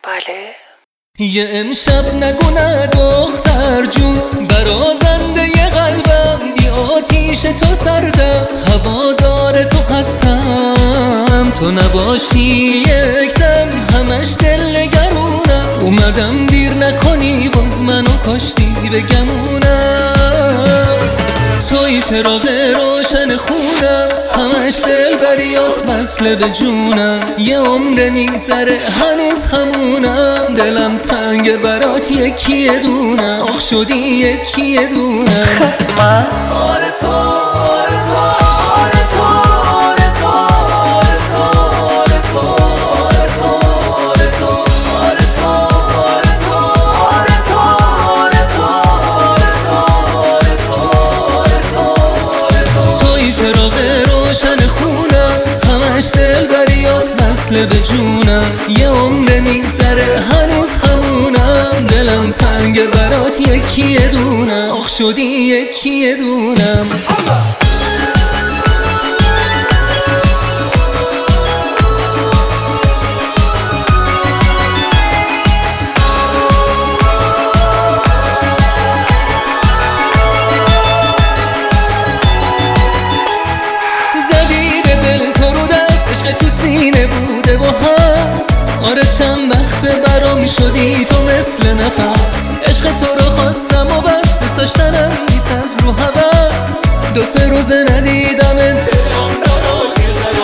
بله. یه امشب نگو نه دختر جون، برازنده ی قلبم بی آتیش تو سردم، هوادار تو هستم، تو نباشی یک دم همش دل نگرونم، اومدم دیر نکنی باز منو کاشتی بگمونم، توی چراغ روشن خونم، همش دل بریات وصله به جونم، یه عمر میگذره هنوز همونم، دلم تنگ برات یکیه دونم، آخ شدی یکیه دونم. من آره تو آره تو آره تو آره تو آره تو آره تو آره تو آره تو آره تو آره تو آره تو آره تو آره تو توی چراغ روشن خونم، همش دل بریات وصله به جونم، یه عمر میگذره هنوز همونم، دلم تنگ برات یکیه دونم، آخ شدی یکیه دونم. زدی به دل تو رو دست، عشق تو سینه بوده و هست، آره چند وقت برام شدی تو مثل نفس، عشق تو رو خواستم و بس، دوست داشتنم نیست از رو هوس، دو سه روز ندیدم دلم برات یه ذره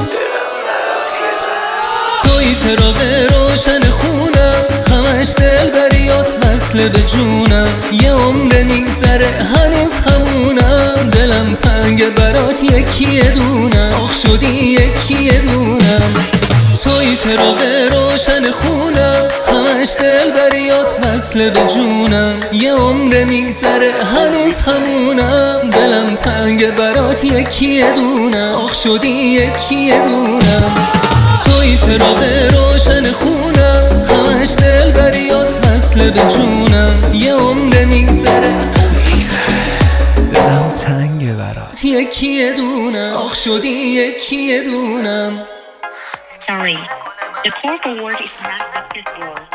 است، توی چراغ روشن خونم، همش دل بریات وصله به جونم، یه عمر میگذره هنوز همونم، دلم تنگ برات یکیه دونم، آخ شدی یکیه دونم. توی چراغ روشن خونم، همش دل بریات وصله به جونم، یه عمر میگذره هنوز همونم، دلم تنگ برات یکیه دونم، آخ شدی یکیه دونم. توی چراغ روشن خونم، همش دل بریات وصله به جونم، یه عمر میگذره دلم تنگ برات یکیه دونم، آخ شدی یکیه دونم. Sorry, the call forward is not accessible.